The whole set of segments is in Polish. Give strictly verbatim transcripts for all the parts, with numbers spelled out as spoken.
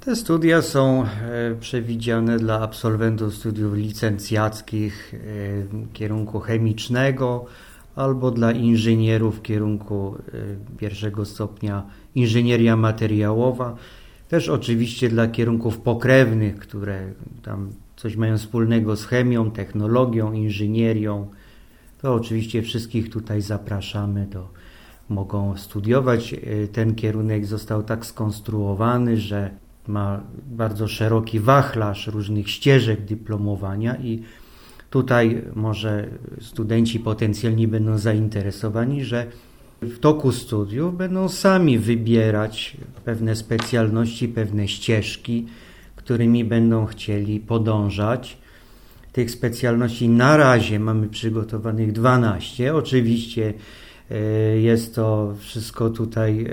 Te studia są przewidziane dla absolwentów studiów licencjackich kierunku chemicznego albo dla inżynierów kierunku pierwszego stopnia inżynieria materiałowa. Też oczywiście dla kierunków pokrewnych, które tam coś mają wspólnego z chemią, technologią, inżynierią. To oczywiście wszystkich tutaj zapraszamy, to mogą studiować. Ten kierunek został tak skonstruowany, że ma bardzo szeroki wachlarz różnych ścieżek dyplomowania i tutaj może studenci potencjalni będą zainteresowani, że w toku studiów będą sami wybierać pewne specjalności, pewne ścieżki, którymi będą chcieli podążać. Tych specjalności na razie mamy przygotowanych dwanaście. Oczywiście jest to wszystko tutaj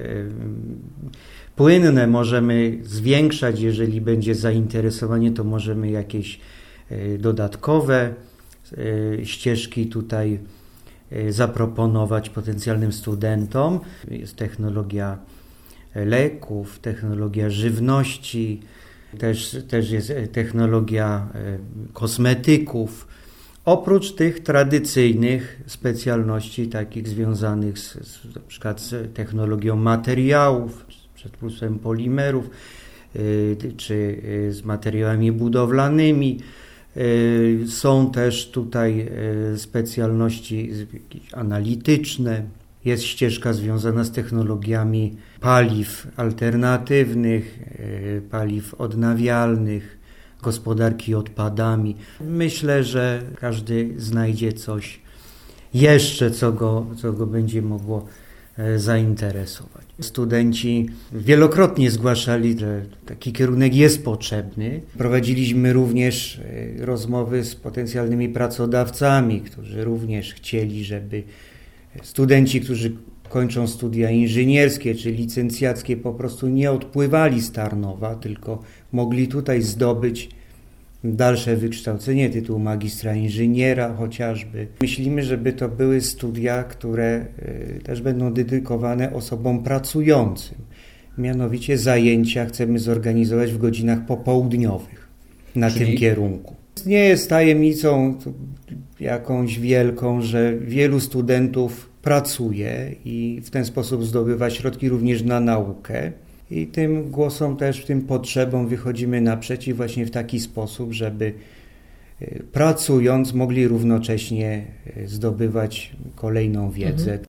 płynne, możemy zwiększać, jeżeli będzie zainteresowanie, to możemy jakieś dodatkowe ścieżki tutaj zaproponować potencjalnym studentom. Jest technologia leków, technologia żywności, też, też jest technologia kosmetyków. Oprócz tych tradycyjnych specjalności, takich związanych z, z, na przykład z technologią materiałów, z przetwórstwem polimerów, yy, czy yy, z materiałami budowlanymi. Yy, są też tutaj yy, specjalności jakieś analityczne. Jest ścieżka związana z technologiami paliw alternatywnych, yy, paliw odnawialnych, gospodarki odpadami. Myślę, że każdy znajdzie coś jeszcze, co go, co go będzie mogło zainteresować. Studenci wielokrotnie zgłaszali, że taki kierunek jest potrzebny. Prowadziliśmy również rozmowy z potencjalnymi pracodawcami, którzy również chcieli, żeby studenci, którzy kończą studia inżynierskie czy licencjackie, po prostu nie odpływali z Tarnowa, tylko mogli tutaj zdobyć dalsze wykształcenie, tytuł magistra inżyniera chociażby. Myślimy, żeby to były studia, które też będą dedykowane osobom pracującym. Mianowicie zajęcia chcemy zorganizować w godzinach popołudniowych na Czyli? tym kierunku. Nie jest tajemnicą jakąś wielką, że wielu studentów pracuje i w ten sposób zdobywa środki również na naukę. I tym głosom też, tym potrzebom wychodzimy naprzeciw właśnie w taki sposób, żeby pracując mogli równocześnie zdobywać kolejną wiedzę. Mhm.